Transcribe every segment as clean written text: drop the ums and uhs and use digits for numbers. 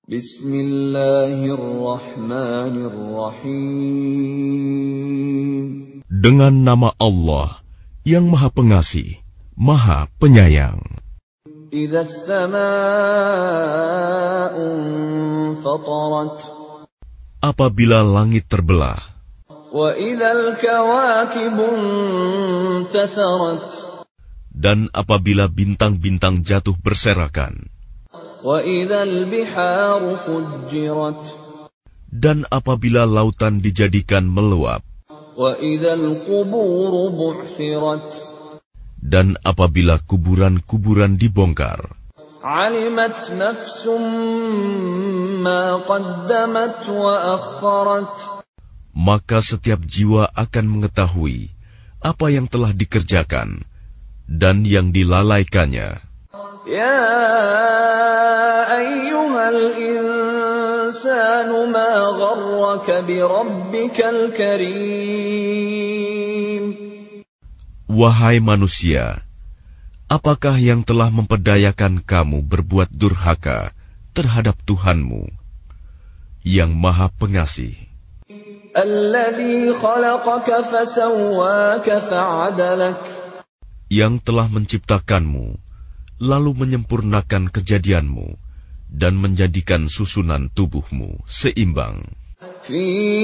Bismillahirrahmanirrahim. Dengan nama Allah yang Maha Pengasih, Maha Penyayang. Idza as-samaa'u fatarat. Apabila langit terbelah. Wa idzal kawakibu intatharat. Dan apabila bintang-bintang jatuh berserakan. Wa idzal biharu fujjirat. Dan apabila lautan dijadikan meluap. Wa idzal quburu bu'thirat. Dan apabila kuburan-kuburan dibongkar. Alimat nafsum ma qaddamat wa akharat. Maka setiap jiwa akan mengetahui apa yang telah dikerjakan dan yang dilalaikannya. Ya ayyuhal insanu ma gharraka bi rabbikal karim. Wahai manusia, apakah yang telah memperdayakan kamu berbuat durhaka terhadap Tuhanmu yang Maha Pengasih? Alladzi khalaqaka fasawwaka fa'adalak. Yang telah menciptakanmu lalu menyempurnakan kejadianmu dan menjadikan susunan tubuhmu seimbang. Fi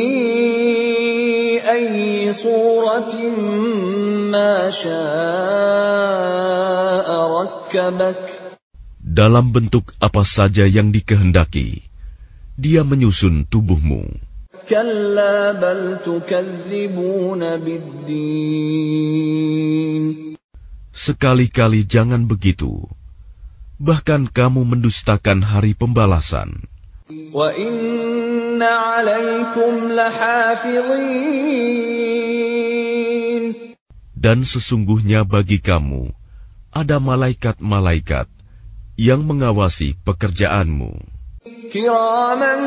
ayyi suratin ma syaa rakkabak. Dalam bentuk apa saja yang dikehendaki, Dia menyusun tubuhmu. Kalla bal tukadzibuna biddin. Sekali-kali jangan begitu. Bahkan kamu mendustakan hari pembalasan. Wa inna 'alaikum lahafizin. Dan sesungguhnya bagi kamu ada malaikat-malaikat yang mengawasi pekerjaanmu. Kiraman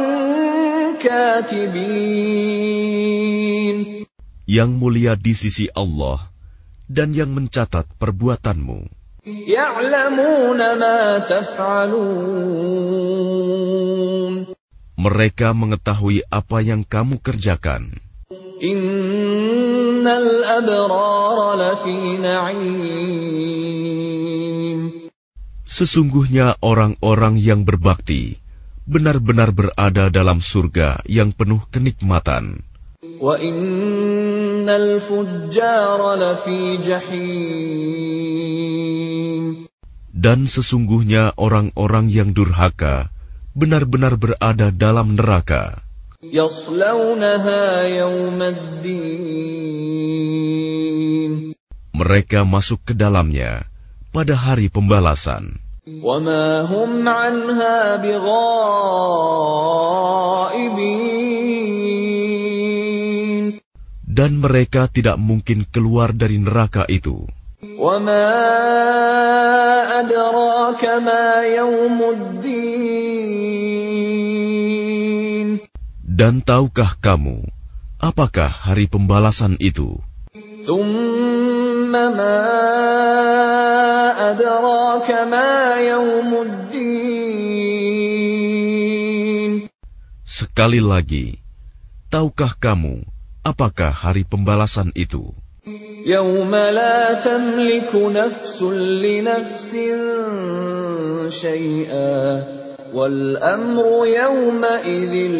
katibin. Yang mulia di sisi Allah dan yang mencatat perbuatanmu. Ya'lamuna ma taf'alun. Mereka mengetahui apa yang kamu kerjakan. Innal abrara lafi na'im. Sesungguhnya orang-orang yang berbakti benar-benar berada dalam surga yang penuh kenikmatan. Wa innal fujjara lafi jahim. Dan sesungguhnya orang-orang yang durhaka benar-benar berada dalam neraka. Yaslawnaha yawmaddin. Mereka masuk ke dalamnya pada hari pembalasan. Wa ma hum 'anha bighaibin. Dan mereka tidak mungkin keluar dari neraka itu. Wa ma adraka ma yaumuddin. Dan tahukah kamu apakah hari pembalasan itu? Thumma ma adraka ma yaumuddin. Sekali lagi, tahukah kamu apakah hari pembalasan itu? Yauma la tamliku nafsun li nafsin syai'a wal amru yawma idzin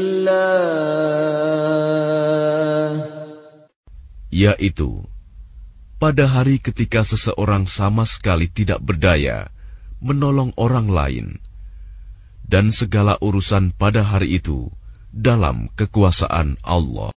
lillah. Yaitu, pada hari ketika seseorang sama sekali tidak berdaya menolong orang lain, dan segala urusan pada hari itu dalam kekuasaan Allah.